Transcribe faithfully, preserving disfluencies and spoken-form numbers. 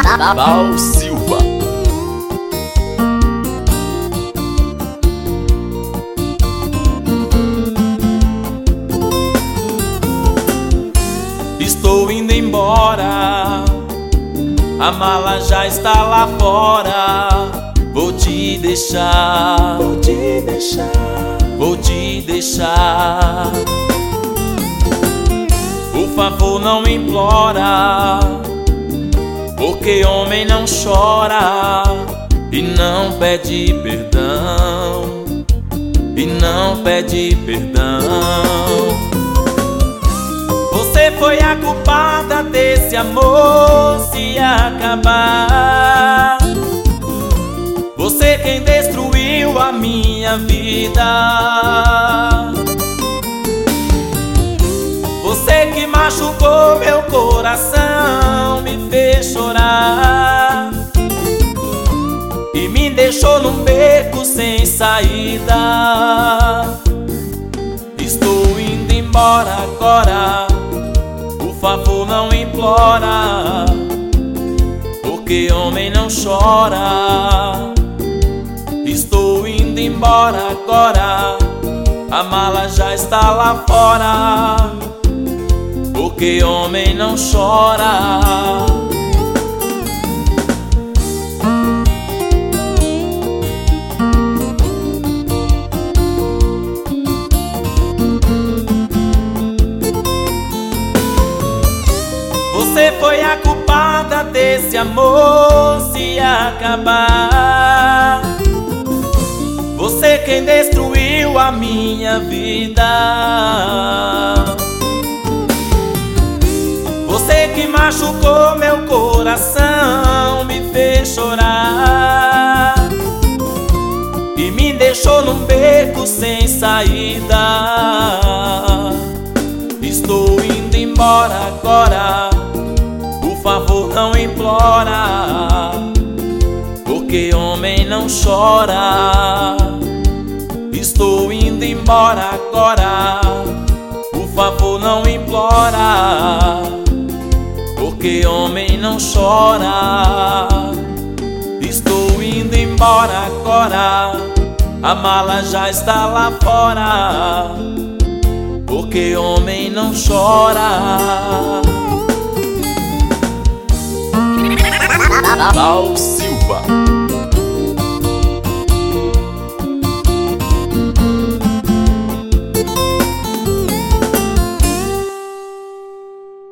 Val Silva. Estou indo embora, a mala já está lá fora. Vou te deixar, Vou te deixar, vou te deixar. Por favor, não implora, porque homem não chora e não pede perdão, e não pede perdão. Você foi a culpada desse amor se acabar. Você quem destruiu a minha vida. Você que machucou meu coração, me fez chorar e me deixou num beco sem saída. Estou indo embora agora, por favor não implora, porque homem não chora. Estou indo embora agora, a mala já está lá fora, porque homem não chora. Você foi a culpada desse amor se acabar. Você quem destruiu a minha vida. Você que machucou meu coração, me fez chorar e me deixou num beco sem saída. Estou indo embora agora, por favor não implora, porque homem não chora. Estou indo embora agora, por favor não implora, porque homem não chora. Estou indo embora agora, a mala já está lá fora, porque homem não chora. Val Silva.